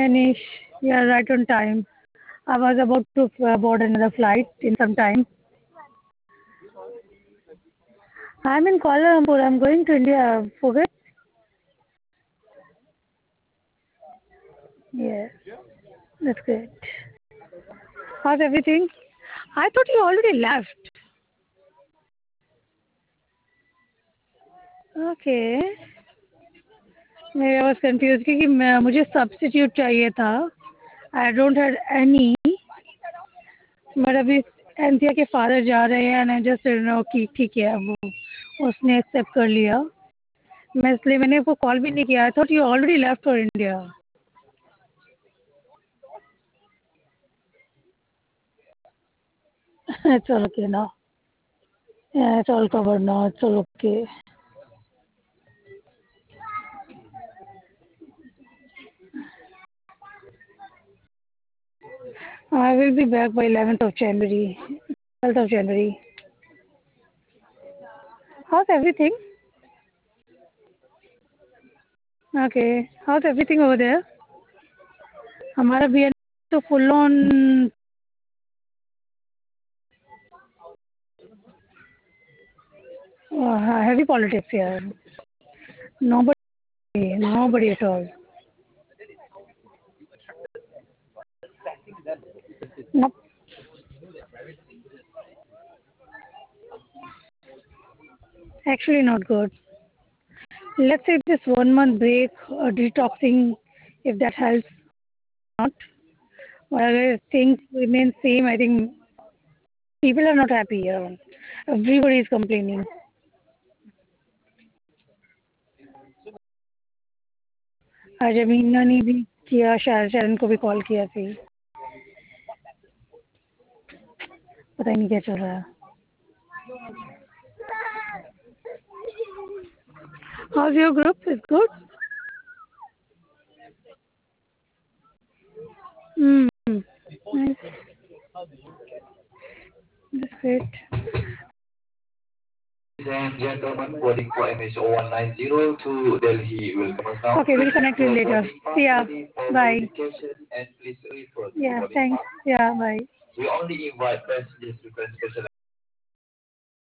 Manish. You are right on time. I was about to board another flight in some time. I'm in Kuala Lumpur. I'm going to India. Forget? Yes, that's great. How's everything? I thought you already left. Okay. Maybe I was confused क्योंकि मुझे substitute चाहिए था. I don't have any. But अभी एंथिया के father जा रहे हैं and I just don't know कि ठीक है वो उसने एक्सेप्ट कर लिया. मैं इसलिए मैंने वो कॉल भी नहीं किया. I thought you already left for India. It's all okay now. Yeah, it's all covered now. It's all okay. I will be back by 11th of January. 12th of January. How's everything? Okay. How's everything over there? हमारा भी तो full on heavy politics here. Nobody, nobody at all. Nope. Actually, not good. Let's say this 1 month break or detoxing, if that helps, not. Whereas things remain same, I think people are not happy here. Everybody is complaining. आज अमीना ने भी किया शरण को भी call किया थी पता ही नहीं क्या चल रहा है How's your group? It's good? Hmm. Nice. That's great. Ladies and gentlemen, boarding for MH0190 to Delhi will commence now. Okay, we'll connect you later. See ya. Bye. And please refer to Yeah, boarding thanks. pass. Yeah, bye. We only invite passengers to special